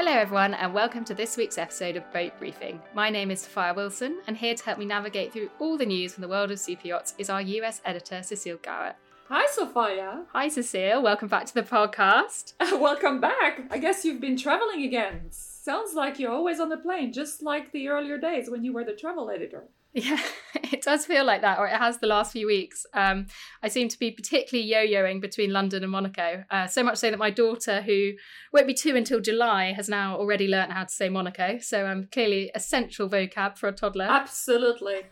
Hello everyone and welcome to this week's episode of Boat Briefing. My name is Sophia Wilson and here to help me navigate through all the news from the world of super yachts is our US editor Cecile Gowett. Hi Sophia. Hi Cecile, welcome back to the podcast. Welcome back. I guess you've been traveling again. Sounds like you're always on the plane, just like the earlier days when you were the travel editor. Yeah, it does feel like that, or it has the last few weeks. I seem to be particularly yo-yoing between London and Monaco, so much so that my daughter, who won't be 2 until July, has now already learnt how to say Monaco. So clearly essential vocab for a toddler. Absolutely.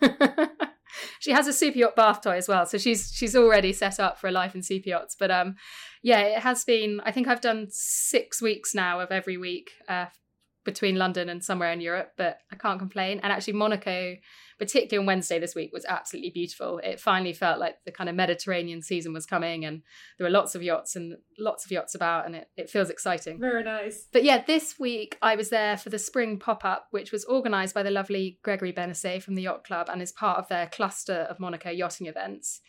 She has a super yacht bath toy as well, so she's already set up for a life in super yachts. But yeah, it has been, I think I've done 6 weeks now of every week between London and somewhere in Europe, but I can't complain. And actually Monaco, particularly on Wednesday this week, was absolutely beautiful. It finally felt like the kind of Mediterranean season was coming and there were lots of yachts about, and it feels exciting. Very nice. But yeah, this week I was there for the spring pop-up, which was organised by the lovely Gregory Benesay from the Yacht Club and is part of their cluster of Monaco yachting events.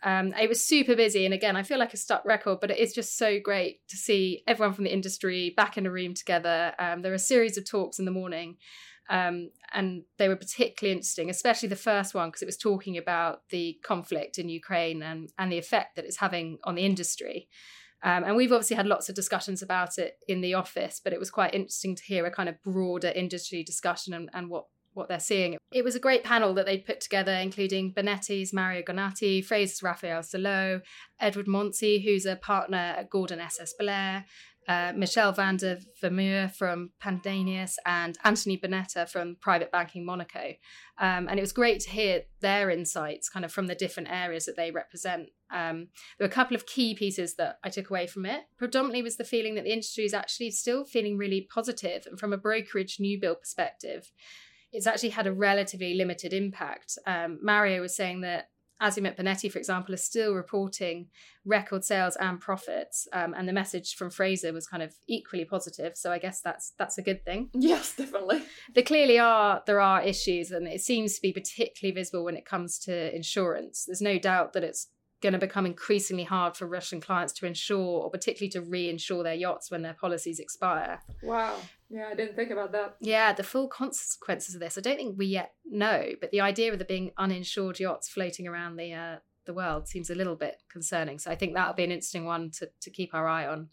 It was super busy, and again, I feel like a stuck record, but it is just so great to see everyone from the industry back in a room together. There were a series of talks in the morning, and they were particularly interesting, especially the first one, because it was talking about the conflict in Ukraine and the effect that it's having on the industry. And we've obviously had lots of discussions about it in the office, but it was quite interesting to hear a kind of broader industry discussion and what they're seeing. It was a great panel that they put together, including Bonetti's Mario Gonati, Fraser's Raphael Salo, Edward Montsey, who's a partner at Gordon SS Blair, Michelle van der Vermeer from Pandanius, and Anthony Bonetta from Private Banking Monaco. And it was great to hear their insights kind of from the different areas that they represent. There were a couple of key pieces that I took away from it. Predominantly was the feeling that the industry is actually still feeling really positive, and from a brokerage new build perspective, it's actually had a relatively limited impact. Mario was saying that Azimut Bonetti, for example, is still reporting record sales and profits. And the message from Fraser was kind of equally positive. So I guess that's a good thing. Yes, definitely. There are issues, and it seems to be particularly visible when it comes to insurance. There's no doubt that it's going to become increasingly hard for Russian clients to insure, or particularly to reinsure their yachts when their policies expire. Wow. Yeah, I didn't think about that. Yeah, the full consequences of this, I don't think we yet know, but the idea of there being uninsured yachts floating around the world seems a little bit concerning. So I think that'll be an interesting one to keep our eye on.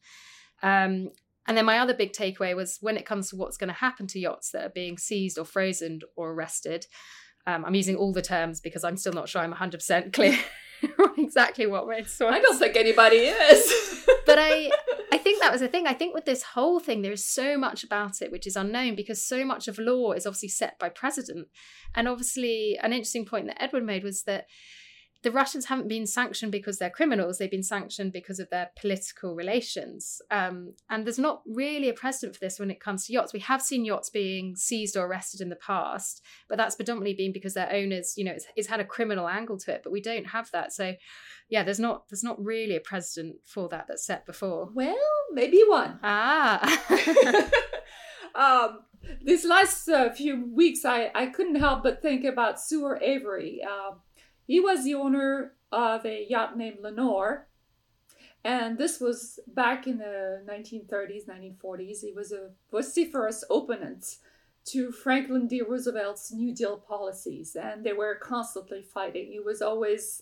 And then my other big takeaway was when it comes to what's going to happen to yachts that are being seized or frozen or arrested. I'm using all the terms because I'm still not sure I'm 100% clear on exactly what we're talking. I don't think anybody is. But I think that was the thing. I think with this whole thing, there is so much about it which is unknown, because so much of law is obviously set by precedent. And obviously an interesting point that Edward made was that the Russians haven't been sanctioned because they're criminals. They've been sanctioned because of their political relations. And there's not really a precedent for this when it comes to yachts. We have seen yachts being seized or arrested in the past, but that's predominantly been because their owners, it's had a criminal angle to it, but we don't have that. So yeah, there's not really a precedent for that that's set before. Well, maybe one. These last few weeks, I couldn't help but think about Stuart Avery. He was the owner of a yacht named Lenore, and this was back in the 1930s, 1940s. He was a vociferous opponent to Franklin D. Roosevelt's New Deal policies, and they were constantly fighting. He was always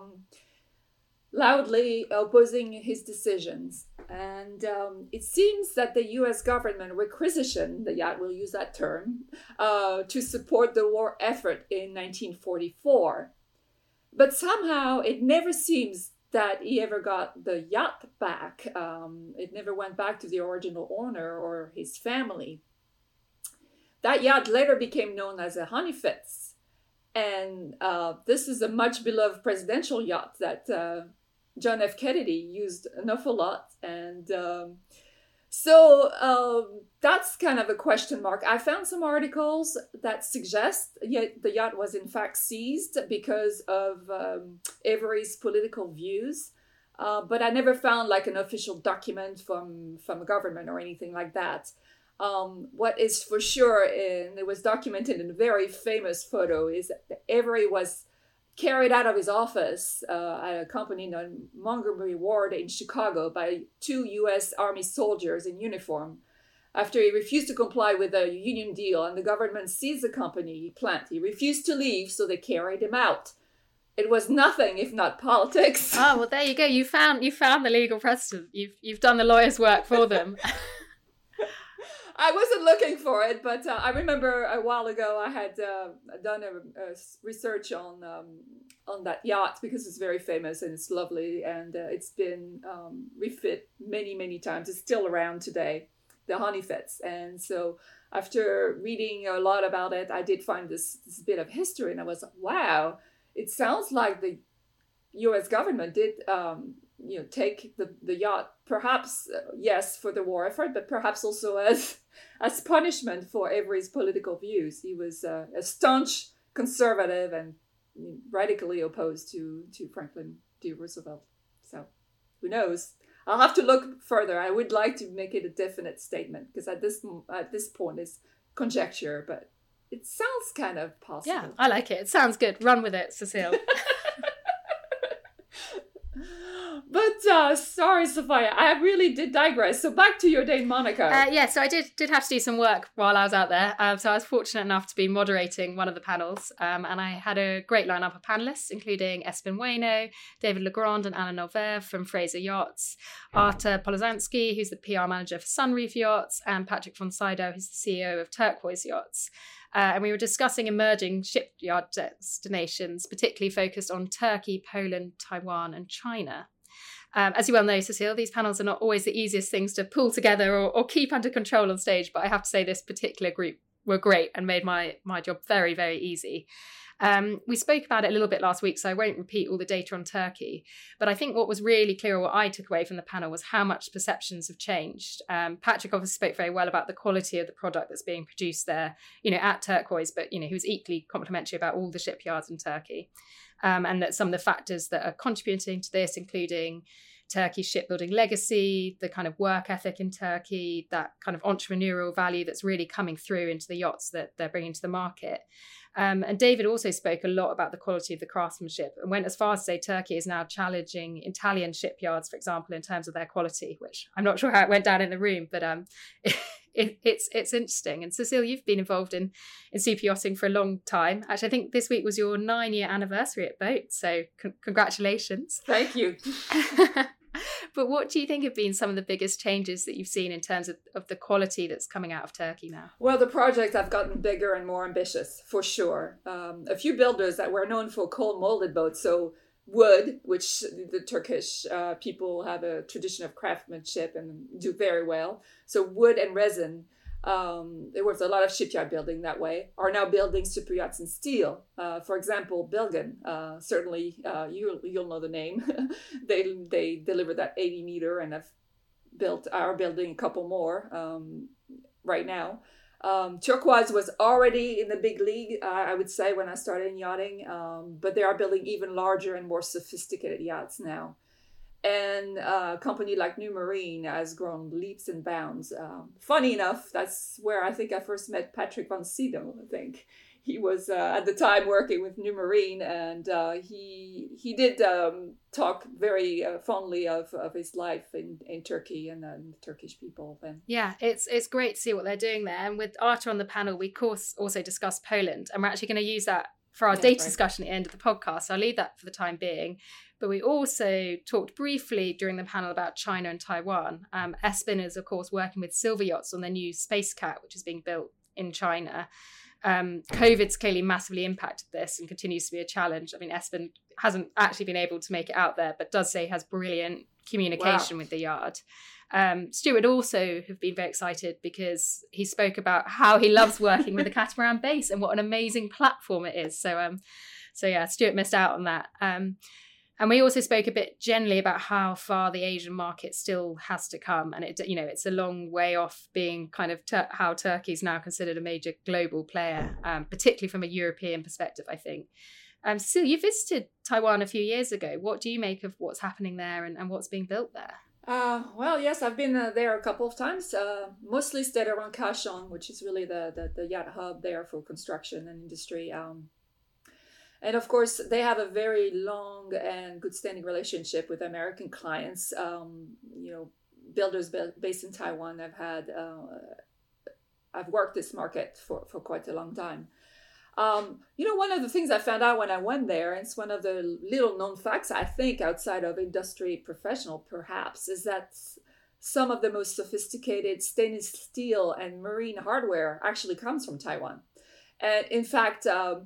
loudly opposing his decisions. And it seems that the U.S. government requisitioned, the yacht will use that term, to support the war effort in 1944. But somehow it never seems that he ever got the yacht back. It never went back to the original owner or his family. That yacht later became known as a Honeyfitz. And this is a much beloved presidential yacht that John F. Kennedy used an awful lot. And so that's kind of a question mark. I found some articles that suggest the yacht was in fact seized because of Avery's political views. But I never found like an official document from a government or anything like that. What is for sure, and it was documented in a very famous photo, is that Avery was carried out of his office at a company named Montgomery Ward in Chicago by 2 U.S. Army soldiers in uniform. after he refused to comply with a union deal and the government seized the company plant. He refused to leave, so they carried him out. It was nothing if not politics. Oh, well, there you go. You found the legal precedent. You've done the lawyer's work for them. I wasn't looking for it, but I remember a while ago I had done a research on that yacht because it's very famous and it's lovely, and it's been refit many times. It's still around today, the Honeyfetz. And so after reading a lot about it, I did find this bit of history, and I was like, wow, it sounds like the U.S. government did take the yacht, perhaps yes, for the war effort, but perhaps also as punishment for Avery's political views. He was a staunch conservative and radically opposed to Franklin D. Roosevelt. So who knows? I'll have to look further. I would like to make it a definite statement, because at this point it's conjecture, but it sounds kind of possible. Yeah, I like it. It sounds good. Run with it, Cecile. But sorry, Sophia, I really did digress. So back to your date, Monaco. So I did have to do some work while I was out there. So I was fortunate enough to be moderating one of the panels. And I had a great lineup of panelists, including Espen Waino, David Legrand and Anna Nover from Fraser Yachts, Arta Polozanski, who's the PR manager for Sunreef Yachts, and Patrick von Sydow, who's the CEO of Turquoise Yachts. And we were discussing emerging shipyard destinations, particularly focused on Turkey, Poland, Taiwan, and China. As you well know, Cecile, these panels are not always the easiest things to pull together or keep under control on stage, but I have to say this particular group were great and made my job very, very easy. We spoke about it a little bit last week, so I won't repeat all the data on Turkey, but I think what was really clear, what I took away from the panel, was how much perceptions have changed. Patrick obviously spoke very well about the quality of the product that's being produced there, at Turquoise, but, he was equally complimentary about all the shipyards in Turkey. And that some of the factors that are contributing to this, including Turkey's shipbuilding legacy, the kind of work ethic in Turkey, that kind of entrepreneurial value that's really coming through into the yachts that they're bringing to the market. And David also spoke a lot about the quality of the craftsmanship and went as far as to say Turkey is now challenging Italian shipyards, for example, in terms of their quality, which I'm not sure how it went down in the room, but it's interesting. And Cecile, you've been involved in super yachting for a long time. Actually, I think this week was your 9-year anniversary at Boat, so congratulations. Thank you. But what do you think have been some of the biggest changes that you've seen in terms of the quality that's coming out of Turkey now? Well, the projects have gotten bigger and more ambitious, for sure. A few builders that were known for cold molded boats, so wood, which the Turkish people have a tradition of craftsmanship and do very well. So wood and resin, there was a lot of shipyard building that way, are now building super yachts in steel. For example, Bilgen, certainly you'll know the name. they delivered that 80 meter and are building a couple more right now. Turquoise was already in the big league, I would say, when I started in yachting, but they are building even larger and more sophisticated yachts now. And a company like New Marine has grown leaps and bounds. Funny enough, that's where I think I first met Patrick von Sydow. I think he was at the time working with New Marine, and he did talk very fondly of his life in Turkey and the Turkish people. Then yeah, it's great to see what they're doing there. And with Arta on the panel, we of course also discussed Poland, and we're actually going to use that for our data discussion at the end of the podcast. So I'll leave that for the time being. But we also talked briefly during the panel about China and Taiwan. Espen is, of course, working with Silver Yachts on their new Space Cat, which is being built in China. COVID's clearly massively impacted this and continues to be a challenge. I mean, Espen hasn't actually been able to make it out there, but does say he has brilliant communication with the yard. Stuart also have been very excited because he spoke about how he loves working with the Catamaran base and what an amazing platform it is. So yeah, Stuart missed out on that. And we also spoke a bit generally about how far the Asian market still has to come. And it's a long way off being kind of how Turkey is now considered a major global player, particularly from a European perspective, I think. Cecile, you visited Taiwan a few years ago. What do you make of what's happening there and what's being built there? Well, yes, I've been there a couple of times, mostly stayed around Kaohsiung, which is really the yacht hub there for construction and industry. And of course, they have a very long and good standing relationship with American clients. builders based in Taiwan. I've worked this market for quite a long time. One of the things I found out when I went there, and it's one of the little known facts, I think, outside of industry professional perhaps, is that some of the most sophisticated stainless steel and marine hardware actually comes from Taiwan. And in fact,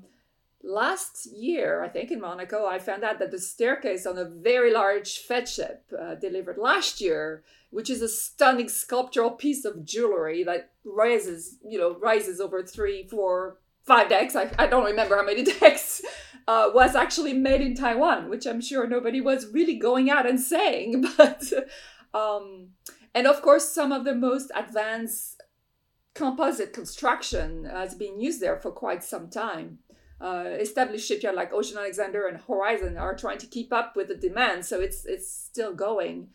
last year, I think in Monaco, I found out that the staircase on a very large Fed ship delivered last year, which is a stunning sculptural piece of jewelry that rises over 3, 4, 5 decks. I don't remember how many decks, was actually made in Taiwan, which I'm sure nobody was really going out and saying. But, and of course, some of the most advanced composite construction has been used there for quite some time. Established shipyard like Ocean Alexander and Horizon are trying to keep up with the demand, so it's still going.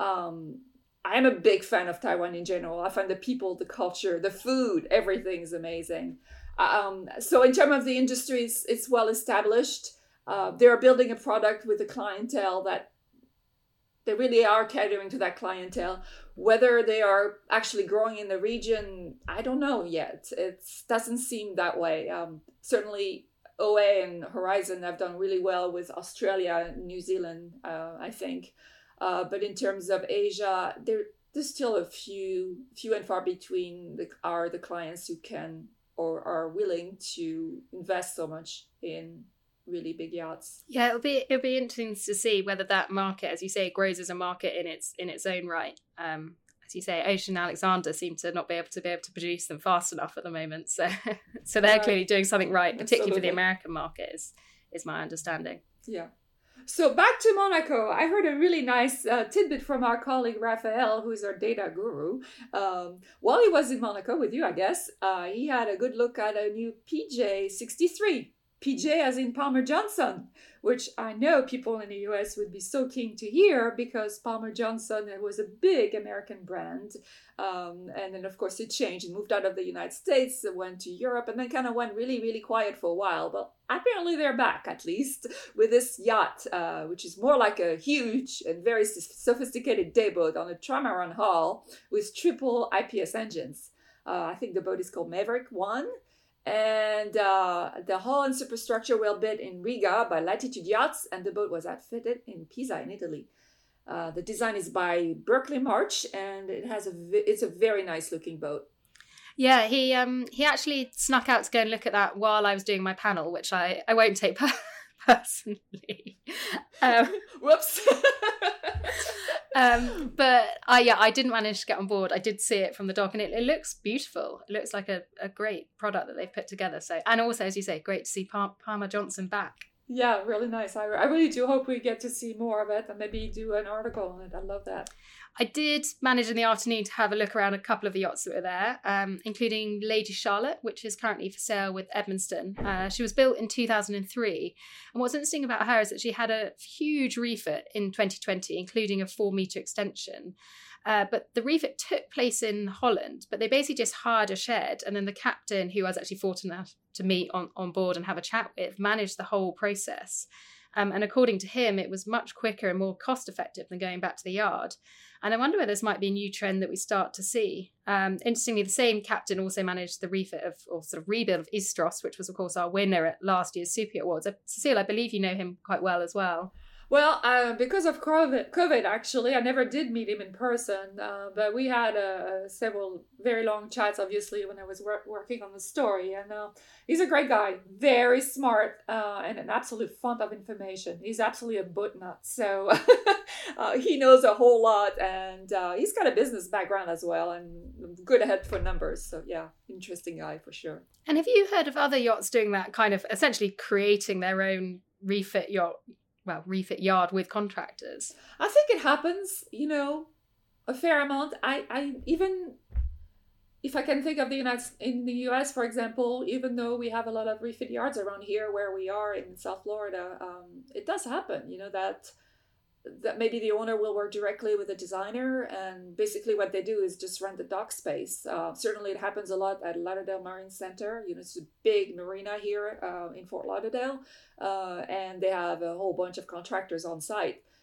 I am a big fan of Taiwan in general. I find the people, the culture, the food, everything is amazing. So in terms of the industry, it's well established. They are building a product with a clientele that they really are catering to that clientele. Whether they are actually growing in the region, I don't know yet. It doesn't seem that way. Certainly, OA and Horizon have done really well with Australia and New Zealand, I think. But in terms of Asia, there's still a few and far between the clients who can or are willing to invest so much in really big yachts. Yeah, it'll be interesting to see whether that market, as you say, grows as a market in its own right. As you say, Ocean Alexander seem to not be able to produce them fast enough at the moment. So they're clearly doing something right, particularly for the American market, is my understanding. Yeah. So back to Monaco, I heard a really nice tidbit from our colleague Raphael, who's our data guru. While he was in Monaco with you, I guess, he had a good look at a new PJ63. PJ as in Palmer Johnson, which I know people in the US would be so keen to hear because Palmer Johnson was a big American brand. And then, of course, it changed and moved out of the United States, went to Europe, and then kind of went really, really quiet for a while. But apparently they're back, at least, with this yacht, which is more like a huge and very sophisticated day boat on a trimaran hull with triple IPS engines. I think the boat is called Maverick 1. And the hull and superstructure were built in Riga by Latitude Yachts, and the boat was outfitted in Pisa in Italy. The design is by Berkeley March, and it's a very nice looking boat. Yeah, he actually snuck out to go and look at that while I was doing my panel, which I won't take personally. Whoops. But I didn't manage to get on board. I did see it from the dock, and it looks beautiful. It looks like a great product that they've put together. So, and also, as you say, great to see Palmer Johnson back. Yeah, really nice. I really do hope we get to see more of it and maybe do an article on it. I love that. I did manage in the afternoon to have a look around a couple of the yachts that were there, including Lady Charlotte, which is currently for sale with Edmonton. She was built in 2003. And what's interesting about her is that she had a huge refit in 2020, including a 4-metre extension. But the refit took place in Holland, but they basically just hired a shed. And then the captain, who I was actually fortunate enough to meet on board and have a chat with, managed the whole process. And according to him, it was much quicker and more cost effective than going back to the yard. And I wonder whether this might be a new trend that we start to see. Interestingly, the same captain also managed the refit or sort of rebuild of Istros, which was, of course, our winner at last year's Super Awards. Cecile, I believe you know him quite well as well. Well, because of COVID, actually, I never did meet him in person, but we had several very long chats, obviously, when I was working on the story. And he's a great guy, very smart, and an absolute font of information. He's absolutely a boat nut, so he knows a whole lot, and he's got a business background as well, and good head for numbers. So yeah, interesting guy for sure. And have you heard of other yachts doing that, kind of essentially creating their own refit yard with contractors? I think it happens, a fair amount. I even, if I can think of in the US, for example, even though we have a lot of refit yards around here where we are in South Florida, it does happen, that maybe the owner will work directly with a designer, and basically what they do is just rent the dock space. Certainly it happens a lot at Lauderdale Marine Center. It's a big marina here in Fort Lauderdale, and they have a whole bunch of contractors on site.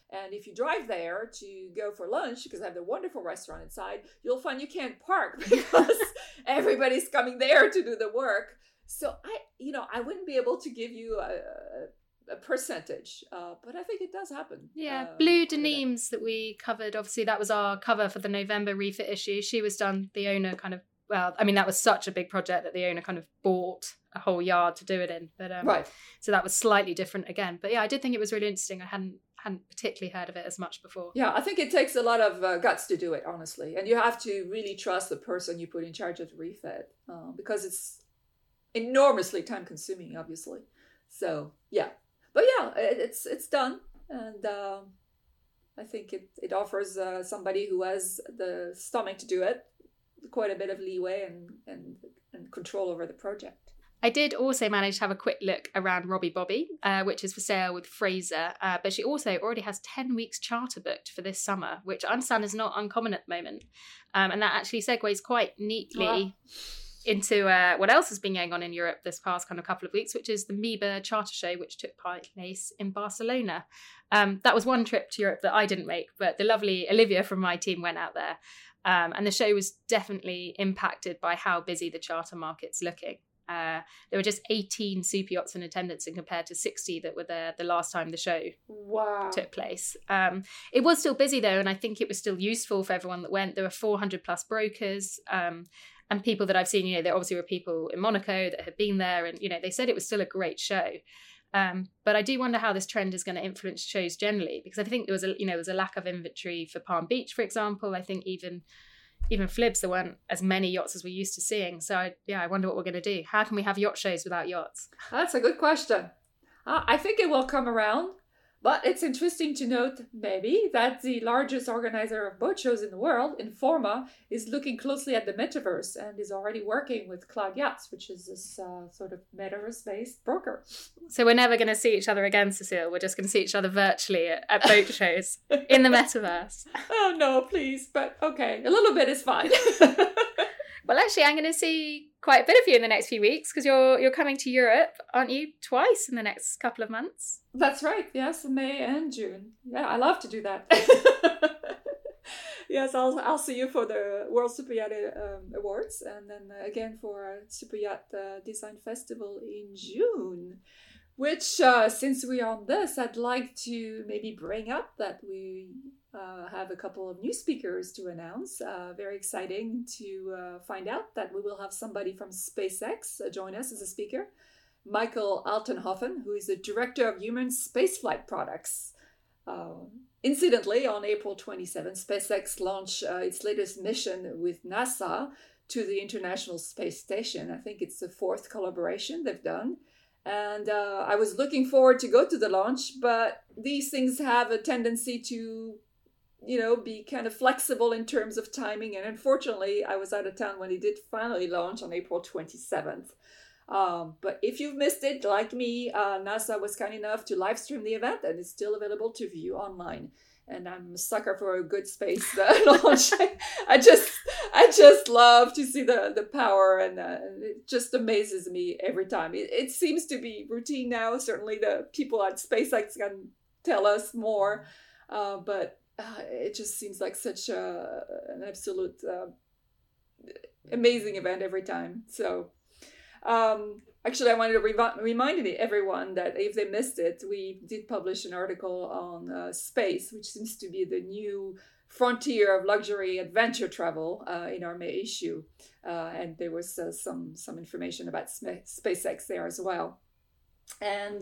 And if you drive there to go for lunch, because I have the wonderful restaurant inside, you'll find you can't park because everybody's coming there to do the work. So I wouldn't be able to give you a percentage, but I think it does happen. Yeah, Blue Denims that we covered, obviously that was our cover for the November refit issue. She was done, the owner kind of, that was such a big project that the owner kind of bought a whole yard to do it in. But right. So that was slightly different again. But yeah, I did think it was really interesting. I hadn't particularly heard of it as much before. Yeah, I think it takes a lot of guts to do it, honestly. And you have to really trust the person you put in charge of the refit because it's enormously time consuming, obviously. So yeah, but yeah, it's done. And I think it offers somebody who has the stomach to do it quite a bit of leeway and control over the project. I did also manage to have a quick look around Robbie Bobby, which is for sale with Fraser, but she also already has 10 weeks charter booked for this summer, which I understand is not uncommon at the moment. And that actually segues quite neatly into what else has been going on in Europe this past kind of couple of weeks, which is the MEBA Charter Show, which took place in Barcelona. That was one trip to Europe that I didn't make, but the lovely Olivia from my team went out there. And the show was definitely impacted by how busy the charter market's looking. There were just 18 super yachts in attendance and compared to 60 that were there the last time the show took place. It was still busy though, and I think it was still useful for everyone that went. There were 400 plus brokers and people that I've seen, there obviously were people in Monaco that had been there and, they said it was still a great show. But I do wonder how this trend is going to influence shows generally, because I think there was a lack of inventory for Palm Beach, for example. I think even Flibs, there weren't as many yachts as we're used to seeing. So I wonder what we're going to do. How can we have yacht shows without yachts? That's a good question. I think it will come around, but it's interesting to note maybe that the largest organizer of boat shows in the world, Informa, is looking closely at the metaverse and is already working with Cloud Yachts, which is this sort of metaverse-based broker. So we're never going to see each other again, Cecile. We're just going to see each other virtually at boat shows in the metaverse. Oh, no, please. But okay, a little bit is fine. Well, actually, I'm going to see quite a bit of you in the next few weeks because you're coming to Europe, aren't you? Twice in the next couple of months. That's right. Yes, May and June. Yeah, I love to do that. Yes, I'll see you for the World Super Yacht Awards, and then again for Super Yacht Design Festival in June. Which, since we're on this, I'd like to maybe bring up that we have a couple of new speakers to announce. Very exciting to find out that we will have somebody from SpaceX join us as a speaker. Michael Altenhofen, who is the Director of Human Spaceflight Products. Incidentally, on April 27, SpaceX launched its latest mission with NASA to the International Space Station. I think it's the 4th collaboration they've done. And I was looking forward to go to the launch, but these things have a tendency to, be kind of flexible in terms of timing. And unfortunately, I was out of town when it did finally launch on April 27th. But if you've missed it, like me, NASA was kind enough to live stream the event and it's still available to view online. And I'm a sucker for a good space launch. I just love to see the power, and it just amazes me every time. It seems to be routine now. Certainly the people at SpaceX can tell us more, but it just seems like such an absolute amazing event every time. So actually, I wanted to remind everyone that if they missed it, we did publish an article on space, which seems to be the new frontier of luxury adventure travel in our May issue. And there was some information about SpaceX there as well. And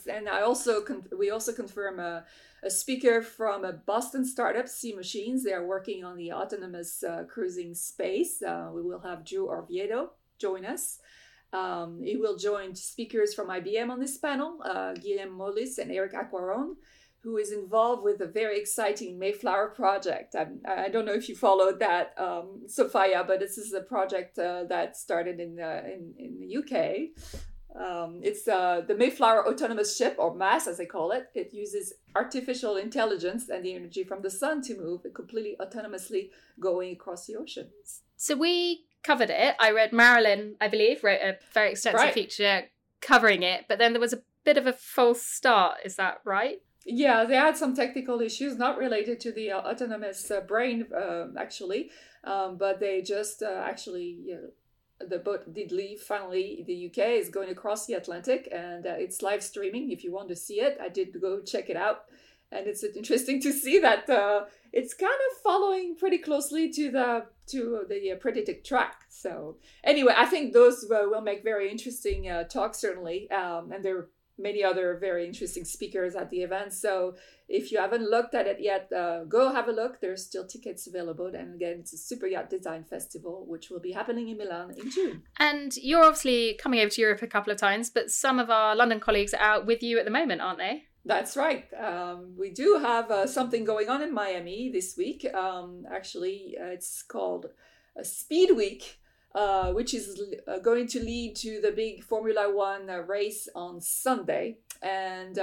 we also confirm a speaker from a Boston startup, Sea Machines. They are working on the autonomous cruising space. We will have Drew Orvieto join us. He will join speakers from IBM on this panel, Guillaume Mollis and Eric Aquaron, who is involved with a very exciting Mayflower project. I don't know if you followed that, Sophia, but this is a project that started in the UK. It's the Mayflower Autonomous Ship, or MASS as they call it. It uses artificial intelligence and the energy from the sun to move completely autonomously going across the ocean. So we covered it. I read Marilyn, I believe, wrote a very extensive feature covering it, but then there was a bit of a false start. Is that right? Yeah, they had some technical issues not related to the autonomous brain, actually, but they just actually, the boat did leave finally. The UK is going across the Atlantic, and it's live streaming if you want to see it. I did go check it out, and it's interesting to see that it's kind of following pretty closely to the predicted track. So anyway, I think those will make very interesting talks, certainly, and there are many other very interesting speakers at the event. So if you haven't looked at it yet, go have a look. There's still tickets available. And again, it's a Super Yacht Design Festival, which will be happening in Milan in June. And you're obviously coming over to Europe a couple of times, but some of our London colleagues are out with you at the moment, aren't they? That's right. We do have something going on in Miami this week. Actually, it's called Speed Week, which is going to lead to the big Formula One race on Sunday. And,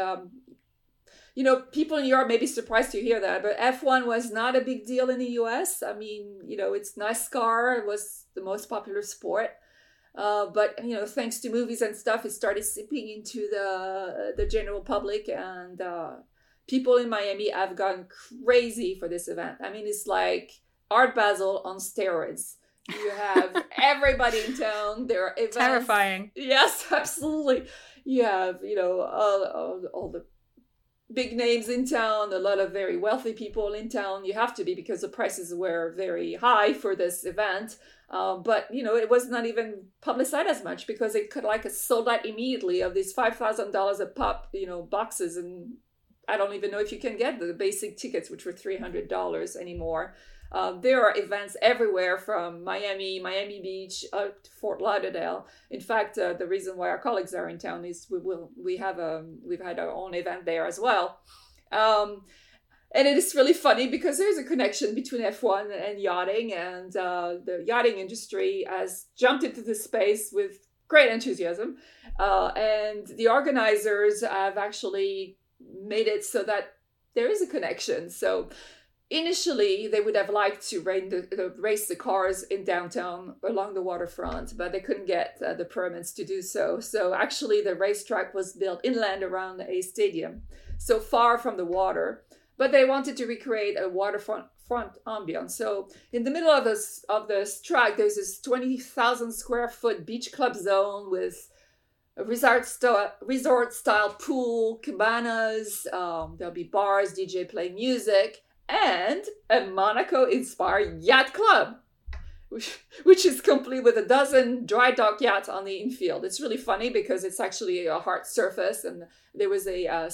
people in Europe may be surprised to hear that, but F1 was not a big deal in the US. I mean, it's NASCAR was the most popular sport. But thanks to movies and stuff, it started seeping into the general public, and people in Miami have gone crazy for this event. I mean, it's like Art Basel on steroids. You have everybody in town. There are events. Terrifying. Yes, absolutely. You have all the big names in town, a lot of very wealthy people in town. You have to be, because the prices were very high for this event. But it was not even publicized as much, because it could sold out immediately of these $5,000 a pop, boxes. And I don't even know if you can get the basic tickets, which were $300 anymore. There are events everywhere, from Miami Beach, to Fort Lauderdale. In fact, the reason why our colleagues are in town is we've had our own event there as well. And it is really funny, because there's a connection between F1 and yachting, and the yachting industry has jumped into this space with great enthusiasm. And the organizers have actually made it so that there is a connection. So initially, they would have liked to race the cars in downtown along the waterfront, but they couldn't get the permits to do so. So actually, the racetrack was built inland around a stadium, so far from the water. But they wanted to recreate a waterfront ambience. So in the middle of this track, there's this 20,000 square foot beach club zone with a resort style pool, cabanas. There'll be bars, DJ playing music, and a Monaco inspired yacht club, which is complete with a dozen dry dock yachts on the infield. It's really funny, because it's actually a hard surface, and there was a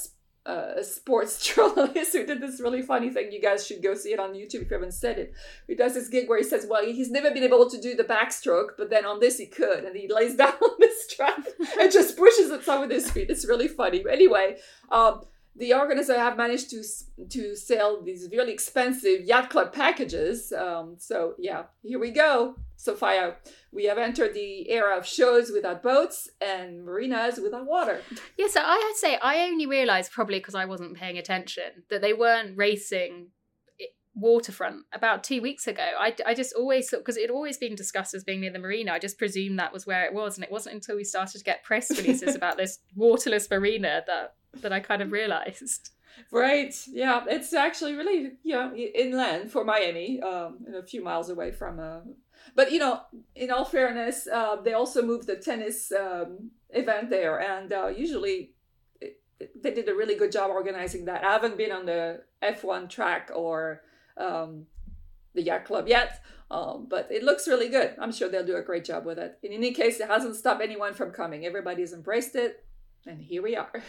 sports journalist who did this really funny thing. You guys should go see it on YouTube if you haven't seen it. He does this gig where he says, well, he's never been able to do the backstroke, but then on this he could, and he lays down on this track and just pushes it some with his feet. It's really funny. But anyway, the organizers have managed to sell these really expensive yacht club packages. So yeah, here we go, Sophia. We have entered the era of shows without boats and marinas without water. Yeah, so I had to say, I only realised, probably because I wasn't paying attention, that they weren't racing waterfront about 2 weeks ago. I just always thought, because it had always been discussed as being near the marina, I just presumed that was where it was. And it wasn't until we started to get press releases about this waterless marina that I kind of realised. Right. Yeah, it's actually really, inland for Miami, a few miles away from... But, in all fairness, they also moved the tennis event there. And usually they did a really good job organizing that. I haven't been on the F1 track or the yacht club yet, but it looks really good. I'm sure they'll do a great job with it. In any case, it hasn't stopped anyone from coming. Everybody's embraced it. And here we are.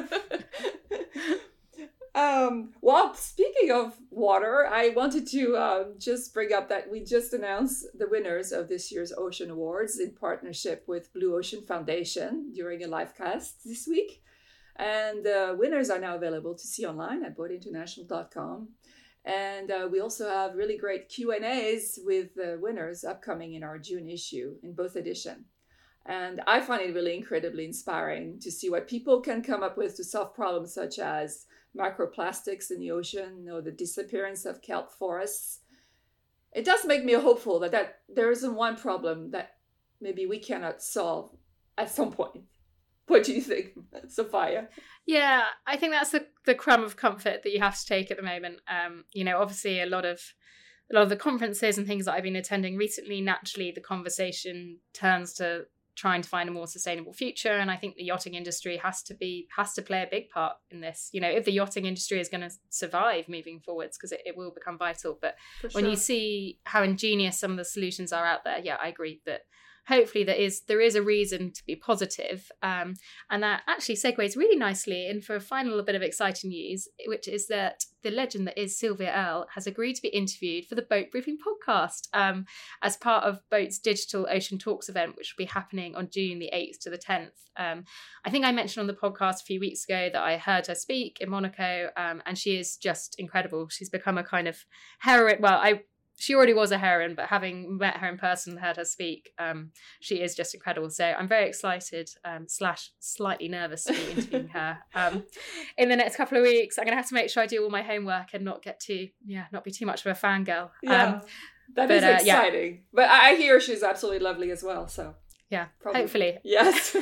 Well, speaking of water, I wanted to just bring up that we just announced the winners of this year's Ocean Awards in partnership with Blue Ocean Foundation during a live cast this week. And winners are now available to see online at boatinternational.com. And we also have really great Q&As with the winners upcoming in our June issue in both editions. And I find it really incredibly inspiring to see what people can come up with to solve problems such as microplastics in the ocean or the disappearance of kelp forests. It does make me hopeful that there isn't one problem that maybe we cannot solve at some point. What do you think, Sophia? Yeah, I think that's the crumb of comfort that you have to take at the moment. Obviously a lot of the conferences and things that I've been attending recently, naturally the conversation turns to trying to find a more sustainable future. And I think the yachting industry has to play a big part in this. If the yachting industry is going to survive moving forwards, because it will become vital. But when you see how ingenious some of the solutions are out there, yeah, I agree that hopefully there is a reason to be positive. And that actually segues really nicely in for a final bit of exciting news, which is that the legend that is Sylvia Earle has agreed to be interviewed for the Boat Briefing podcast as part of Boat's digital Ocean Talks event, which will be happening on June the 8th to the 10th. I think I mentioned on the podcast a few weeks ago that I heard her speak in Monaco, and she is just incredible. She's become a kind of heroine. Well, she already was a heroine, but having met her in person and heard her speak, she is just incredible. So I'm very excited / slightly nervous to be interviewing her in the next couple of weeks. I'm going to have to make sure I do all my homework and not be too much of a fangirl. Yeah, that is exciting. Yeah. But I hear she's absolutely lovely as well. So yeah, probably. Hopefully. Yes.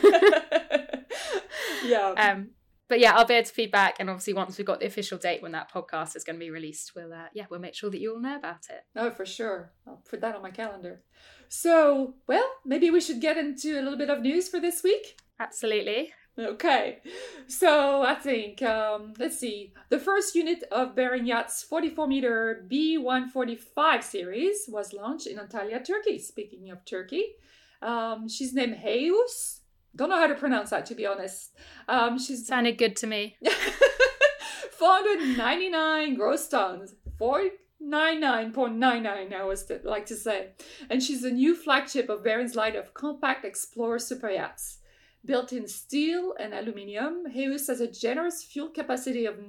Yeah. But yeah, I'll be able to feedback, and obviously once we've got the official date when that podcast is going to be released, we'll make sure that you all know about it. Oh, for sure. I'll put that on my calendar. So, well, maybe we should get into a little bit of news for this week. Absolutely. Okay. So I think, let's see. The first unit of Bering Yacht's 44-meter B145 series was launched in Antalya, Turkey. Speaking of Turkey, she's named Heus. Don't know how to pronounce that, to be honest. She's sounded good to me. 499 gross tons. 499.99, I always like to say. And she's a new flagship of Bering's line of compact Explorer super yachts. Built in steel and aluminium, Heus has a generous fuel capacity of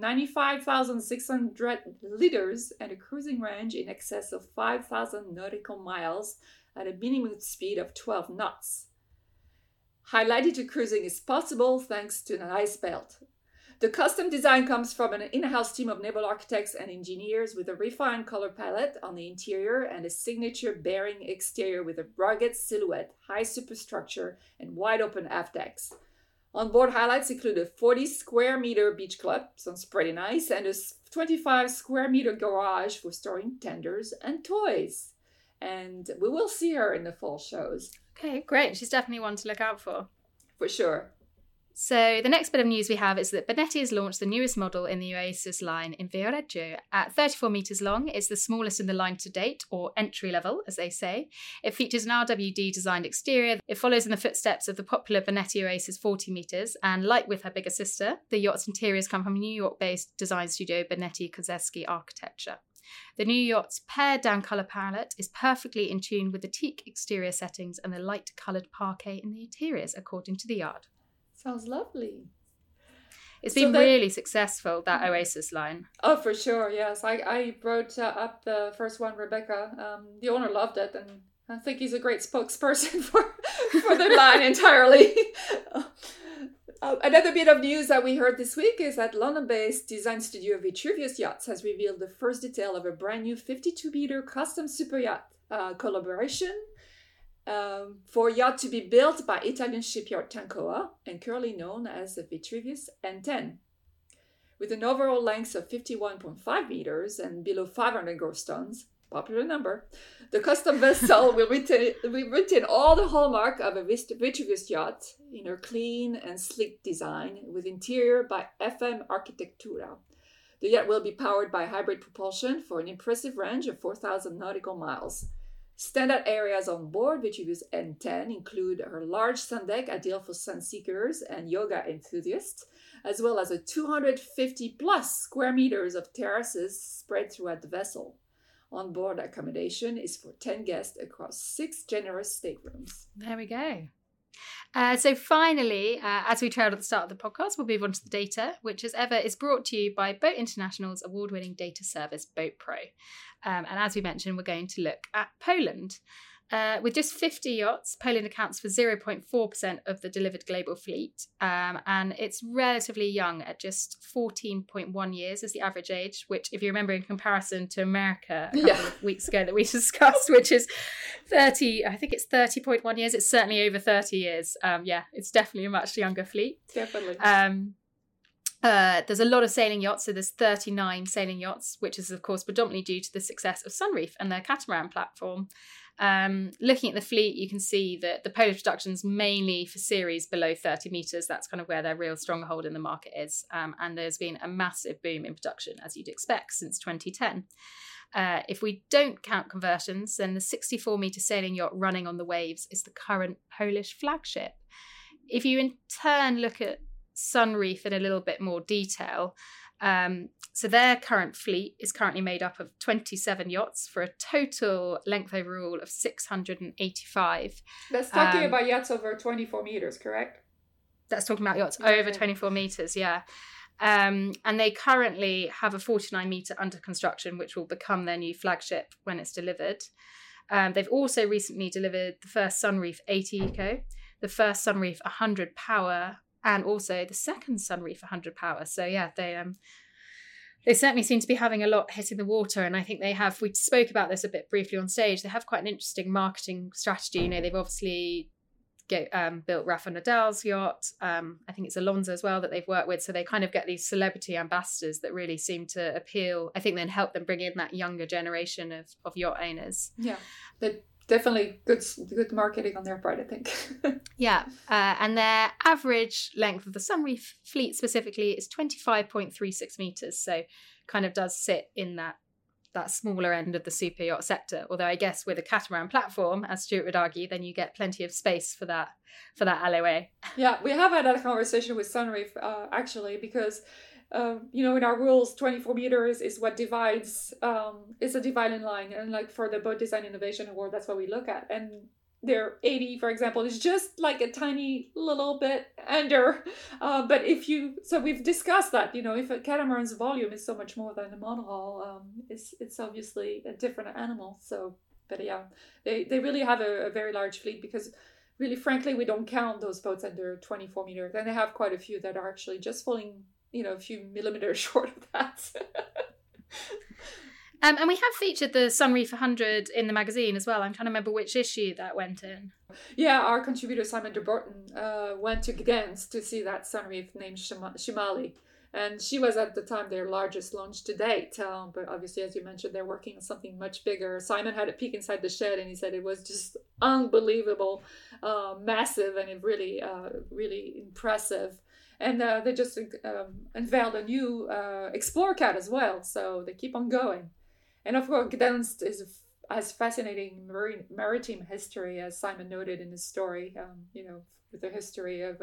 95,600 liters and a cruising range in excess of 5,000 nautical miles at a minimum speed of 12 knots. High latitude cruising is possible thanks to an ice belt. The custom design comes from an in-house team of naval architects and engineers with a refined color palette on the interior and a signature Bering exterior with a rugged silhouette, high superstructure, and wide open aft decks. On board highlights include a 40 square meter beach club, sounds pretty nice, and a 25 square meter garage for storing tenders and toys. And we will see her in the fall shows. Okay, great. She's definitely one to look out for. For sure. So the next bit of news we have is that Benetti has launched the newest model in the Oasis line in Viareggio. At 34 metres long, it's the smallest in the line to date, or entry level, as they say. It features an RWD designed exterior. It follows in the footsteps of the popular Benetti Oasis 40 metres, and like with her bigger sister, the yacht's interiors come from New York-based design studio Benetti Kozeski Architecture. The new yacht's pared-down colour palette is perfectly in tune with the teak exterior settings and the light-coloured parquet in the interiors, according to the yard. Sounds lovely. It's been really successful, that Oasis line. Oh, for sure, yes. I wrote up the first one, Rebecca. The owner loved it, and I think he's a great spokesperson for the line entirely. Another bit of news that we heard this week is that London-based design studio Vitruvius Yachts has revealed the first detail of a brand new 52-meter custom super yacht collaboration for a yacht to be built by Italian shipyard Tancoa and currently known as the Vitruvius N10. With an overall length of 51.5 meters and below 500 gross tons, popular number, the custom vessel will retain all the hallmark of a Vitruvius yacht in her clean and sleek design with interior by FM Arquitectura. The yacht will be powered by hybrid propulsion for an impressive range of 4,000 nautical miles. Standout areas on board Vitruvius N10 include her large sun deck, ideal for sun seekers and yoga enthusiasts, as well as a 250 plus square meters of terraces spread throughout the vessel. On-board accommodation is for 10 guests across 6 generous staterooms. There we go. So finally, as we trailed at the start of the podcast, we'll move on to the data, which as ever is brought to you by Boat International's award-winning data service, BoatPro. And as we mentioned, we're going to look at Poland. With just 50 yachts, Poland accounts for 0.4% of the delivered global fleet, and it's relatively young at just 14.1 years as the average age, which, if you remember, in comparison to America a couple of weeks ago that we discussed, which is 30, I think it's 30.1 years. It's certainly over 30 years. It's definitely a much younger fleet. Definitely. There's a lot of sailing yachts, so there's 39 sailing yachts, which is, of course, predominantly due to the success of Sunreef and their catamaran platform. Looking at the fleet, you can see that the Polish production's mainly for series below 30 metres. That's kind of where their real stronghold in the market is. And there's been a massive boom in production, as you'd expect, since 2010. If we don't count conversions, then the 64-metre sailing yacht running on the waves is the current Polish flagship. If you in turn look at Sunreef in a little bit more detail, so their current fleet is currently made up of 27 yachts for a total length overall of 685. That's talking about yachts over 24 meters, correct? That's talking about yachts over 24 meters, yeah. And they currently have a 49-meter under construction, which will become their new flagship when it's delivered. They've also recently delivered the first Sunreef 80 Eco, the first Sunreef 100 Power, and also the second Sunreef 100 Power. So yeah, they certainly seem to be having a lot hitting the water. And I think we spoke about this a bit briefly on stage, they have quite an interesting marketing strategy. They've obviously built Rafa Nadal's yacht. I think it's Alonso as well that they've worked with. So they kind of get these celebrity ambassadors that really seem to appeal, I think, then help them bring in that younger generation of yacht owners. Yeah, but definitely good marketing on their part, I think. Yeah, and their average length of the Sunreef fleet specifically is 25.36 metres, so kind of does sit in that smaller end of the super yacht sector. Although I guess with a catamaran platform, as Stuart would argue, then you get plenty of space for that LOA. Yeah, we have had that conversation with Sunreef actually, because in our rules, 24 meters is what divides, it's a dividing line. And like for the Boat Design Innovation Award, that's what we look at. And their 80, for example, is just like a tiny little bit under. But so we've discussed that, if a catamaran's volume is so much more than a monohull, it's obviously a different animal. So, but yeah, they really have a very large fleet, because really, frankly, we don't count those boats under 24 meters. And they have quite a few that are actually just falling a few millimeters short of that. And we have featured the Sunreef 100 in the magazine as well. I'm trying to remember which issue that went in. Yeah, our contributor Simon de Borton went to Gdansk to see that Sunreef named Shimali. And she was at the time their largest launch to date. But obviously, as you mentioned, they're working on something much bigger. Simon had a peek inside the shed and he said it was just unbelievable, massive, and it really, really impressive. And they just unveiled a new Explore-Cat as well. So they keep on going. And of course, Gdansk has fascinating maritime history, as Simon noted in his story, with the history of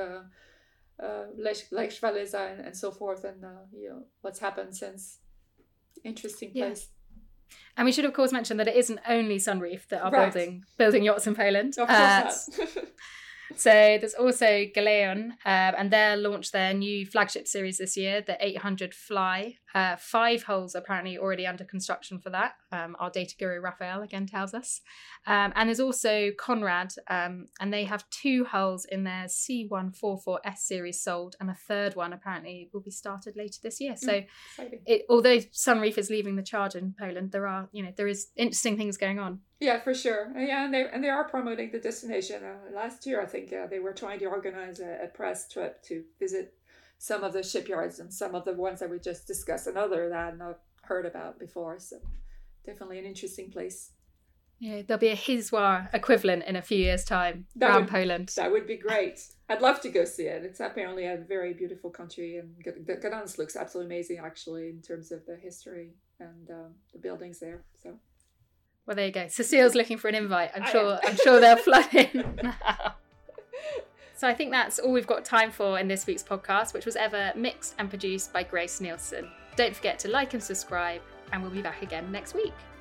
Lech Walesa and so forth, and what's happened since. Interesting place. Yeah. And we should, of course, mention that it isn't only Sunreef that are building yachts in Poland. Of course not. So there's also Galeon, and they'll launch their new flagship series this year, the 800 Fly. 5 hulls are apparently already under construction for that. Our data guru Raphael again tells us. And there's also Conrad, and they have 2 hulls in their C144S series sold, and a third one apparently will be started later this year. So although Sunreef is leaving the charge in Poland, there is interesting things going on. Yeah, for sure. Yeah, and they are promoting the destination. Last year, I think they were trying to organize a press trip to visit some of the shipyards and some of the ones that we just discussed, and other that I've not heard about before. So definitely an interesting place. Yeah, there'll be a Hiswa equivalent in a few years' time around Poland. That would be great. I'd love to go see it. It's apparently a very beautiful country, and Gdansk looks absolutely amazing, actually, in terms of the history and the buildings there. So. Well, there you go. Cecile's looking for an invite. I'm sure they'll flood in now. So I think that's all we've got time for in this week's podcast, which was ever mixed and produced by Grace Nielsen. Don't forget to like and subscribe, and we'll be back again next week.